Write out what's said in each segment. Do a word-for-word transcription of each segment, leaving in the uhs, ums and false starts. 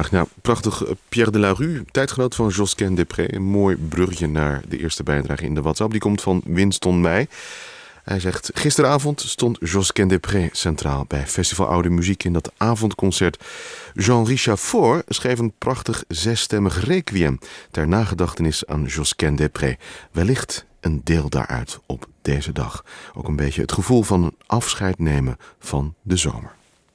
vandaag. Nou, prachtig Pierre Delarue, tijdgenoot van Josquin des Prez. Een mooi bruggetje naar de eerste bijdrage in de WhatsApp. Die komt van Winston Meij. Hij zegt, gisteravond stond Josquin des Prez centraal bij Festival Oude Muziek in dat avondconcert. Jean-Richard Faure schreef een prachtig zesstemmig requiem ter nagedachtenis aan Josquin des Prez. Wellicht een deel daaruit op deze dag. Ook een beetje het gevoel van een afscheid nemen van de zomer.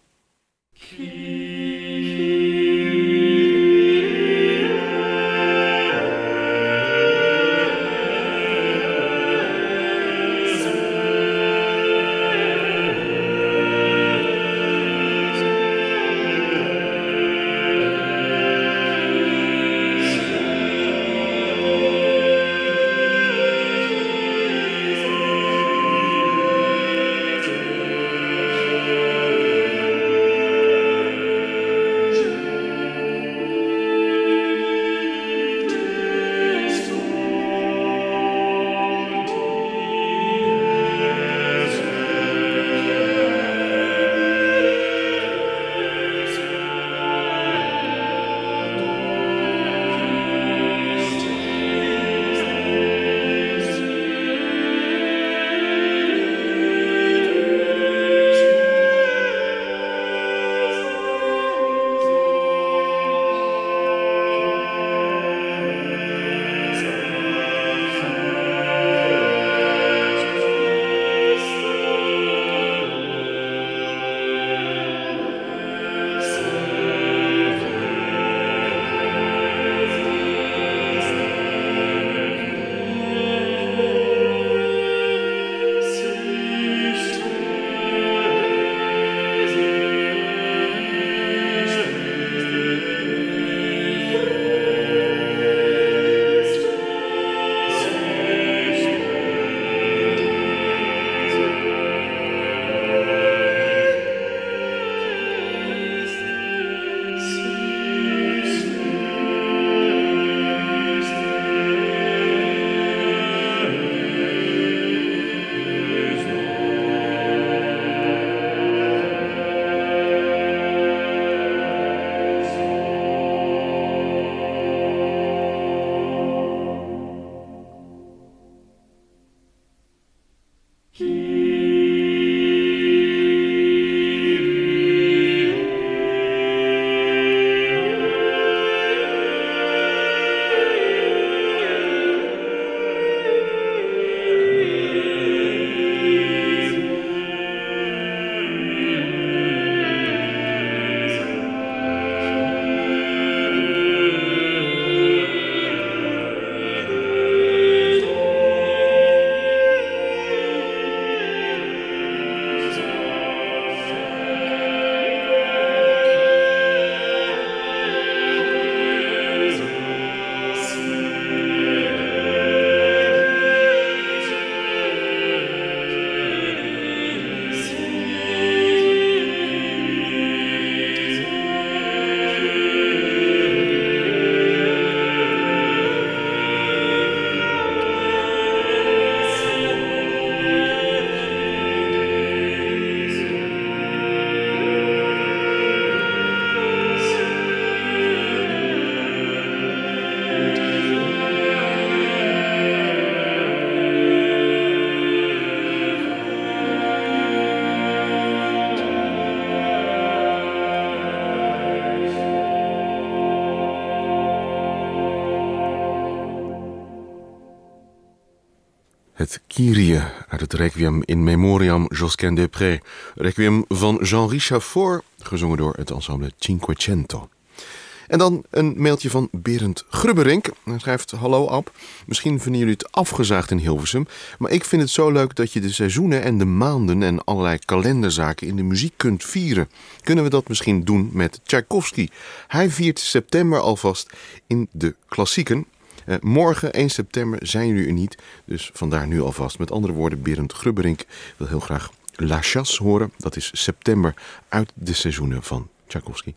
Het Kyrie uit het Requiem in Memoriam Josquin des Prez. Requiem van Jean-Richard Faure, gezongen door het ensemble Cinquecento. En dan een mailtje van Berend Grubberink. Hij schrijft, hallo Ab, misschien vinden jullie het afgezaagd in Hilversum, maar ik vind het zo leuk dat je de seizoenen en de maanden en allerlei kalenderzaken in de muziek kunt vieren. Kunnen we dat misschien doen met Tchaikovsky? Hij viert september alvast in de klassieken. Uh, morgen, één september, zijn jullie er niet, dus vandaar nu alvast. Met andere woorden, Berend Grubberink wil heel graag La Chasse horen. Dat is september uit de seizoenen van Tchaikovsky.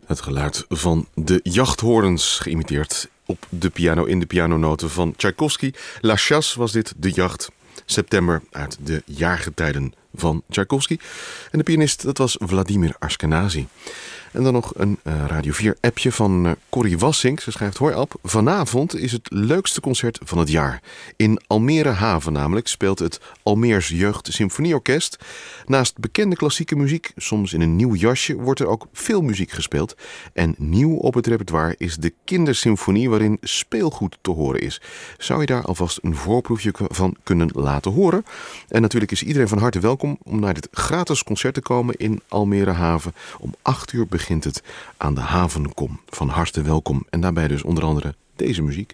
Het geluid van de jachthoorns, geïmiteerd op de piano in de pianonoten van Tchaikovsky. La Chasse was dit, de jacht. September uit de jaargetijden van Tchaikovsky. En de pianist, dat was Vladimir Ashkenazy. En dan nog een uh, Radio vier appje van uh, Corrie Wassink. Ze schrijft: hoi Ab, vanavond is het leukste concert van het jaar. In Almere Haven namelijk speelt het Almeers Jeugd Symfonieorkest. Naast bekende klassieke muziek, soms in een nieuw jasje, wordt er ook veel muziek gespeeld. En nieuw op het repertoire is de kindersymfonie waarin speelgoed te horen is. Zou je daar alvast een voorproefje van kunnen laten horen? En natuurlijk is iedereen van harte welkom om naar dit gratis concert te komen in Almere Haven. Om acht uur begint het aan de Havenkom. Van harte welkom. En daarbij dus onder andere deze muziek.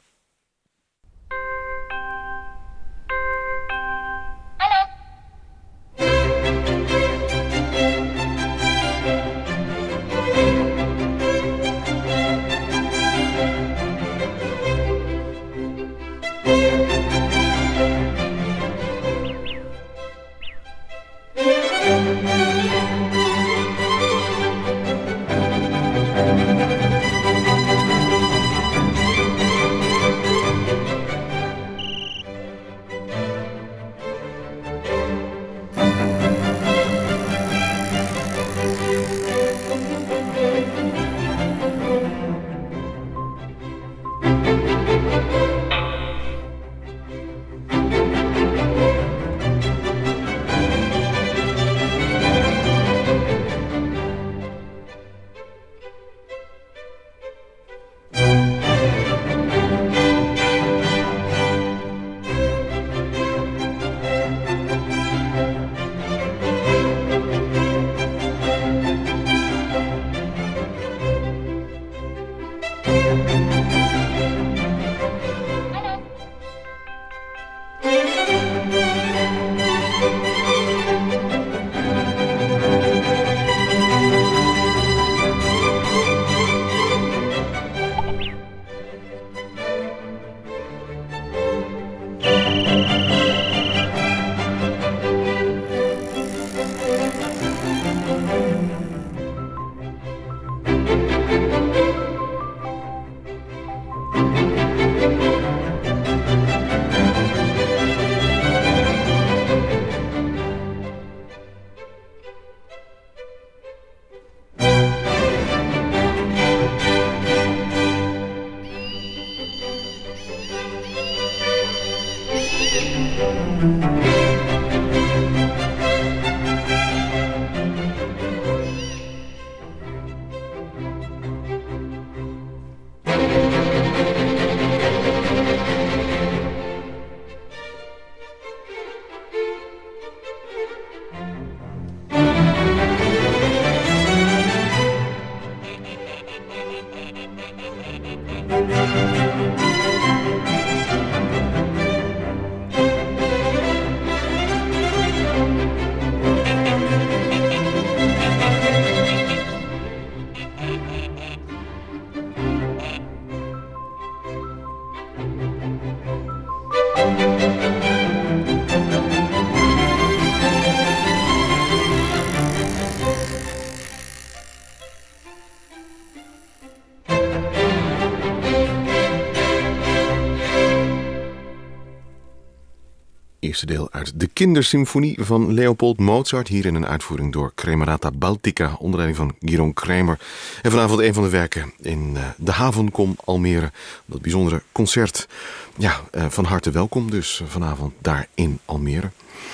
Eerste deel uit de Kindersymfonie van Leopold Mozart. Hier in een uitvoering door Kremerata Baltica onder leiding van Giron Kremer. En vanavond een van de werken in uh, de Havenkom Almere. Dat bijzondere concert. Ja, uh, van harte welkom dus vanavond daar in Almere.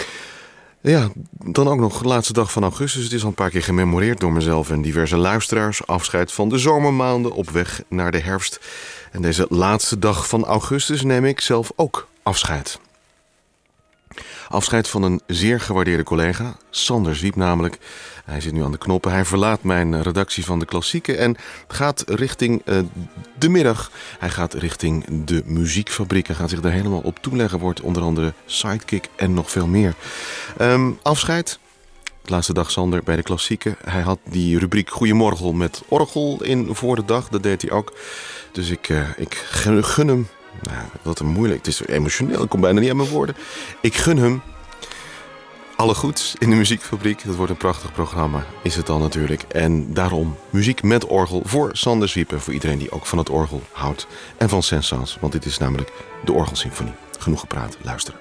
Ja, dan ook nog de laatste dag van augustus. Het is al een paar keer gememoreerd door mezelf en diverse luisteraars. Afscheid van de zomermaanden op weg naar de herfst. En deze laatste dag van augustus neem ik zelf ook afscheid. Afscheid van een zeer gewaardeerde collega, Sander Zwiep namelijk. Hij zit nu aan de knoppen. Hij verlaat mijn redactie van de klassieken en gaat richting uh, de middag. Hij gaat richting de muziekfabriek. Hij gaat zich daar helemaal op toeleggen. Wordt onder andere sidekick en nog veel meer. Um, afscheid. De laatste dag Sander bij de klassieken. Hij had die rubriek Goeiemorgen met orgel in voor de dag. Dat deed hij ook. Dus ik, uh, ik gun, gun hem. Nou, wat een moeilijk. Het is emotioneel. Ik kom bijna niet aan mijn woorden. Ik gun hem alle goeds in de muziekfabriek. Dat wordt een prachtig programma, is het dan natuurlijk. En daarom muziek met orgel voor Sander Zwiepen. Voor iedereen die ook van het orgel houdt. En van Saint-Saëns, want dit is namelijk de Orgelsymfonie. Genoeg gepraat, luisteren.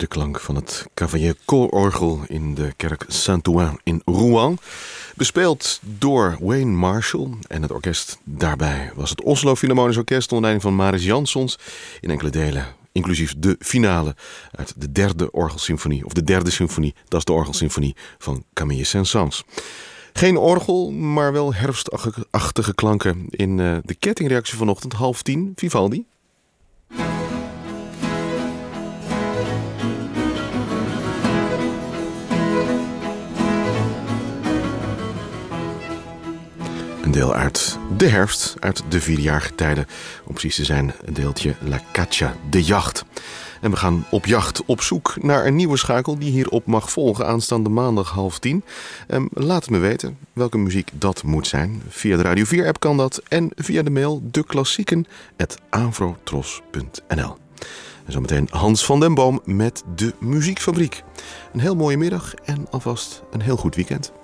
de klank van het Cavalier koororgel in de kerk Saint-Ouen in Rouen. Bespeeld door Wayne Marshall en het orkest daarbij was het Oslo Philharmonisch Orkest onder leiding van Mariss Jansons in enkele delen. Inclusief de finale uit de derde orgelsymfonie, of de derde symfonie, dat is de orgelsymfonie van Camille Saint-Saëns. Geen orgel, maar wel herfstachtige klanken in uh, de kettingreactie vanochtend, half tien, Vivaldi. Een deel uit de herfst, uit de vierjarige tijden. Om precies te zijn, een deeltje La Caccia, de jacht. En we gaan op jacht, op zoek naar een nieuwe schakel die hierop mag volgen aanstaande maandag half tien. Um, laat het me weten welke muziek dat moet zijn. Via de Radio vier app kan dat en via de mail deklassieken apenstaartje avrotros punt n l. En zometeen Hans van den Boom met de Muziekfabriek. Een heel mooie middag en alvast een heel goed weekend.